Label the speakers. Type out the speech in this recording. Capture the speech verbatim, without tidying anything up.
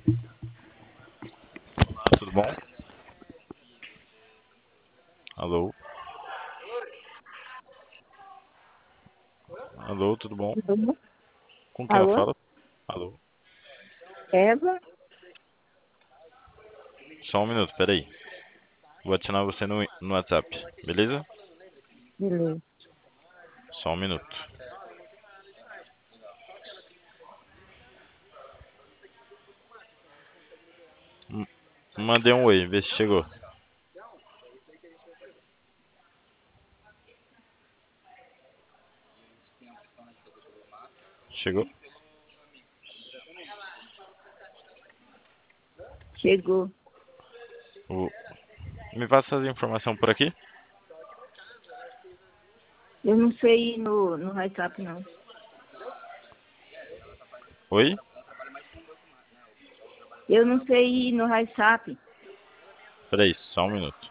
Speaker 1: Tudo bom? Alô? Alô, tudo bom?
Speaker 2: Alô?
Speaker 1: Com quem eu
Speaker 2: Alô?
Speaker 1: falo? Alô?
Speaker 2: Eva?
Speaker 1: Só um minuto, peraí. Vou adicionar você no, no WhatsApp, beleza?
Speaker 2: Beleza.
Speaker 1: Só um minuto. M- Mandei um oi, vê se chegou. Chegou?
Speaker 2: Chegou.
Speaker 1: O- Me passa as informações por aqui?
Speaker 2: Eu não sei ir no, no WhatsApp, não.
Speaker 1: Oi?
Speaker 2: Eu não sei ir no WhatsApp.
Speaker 1: Peraí, só um minuto.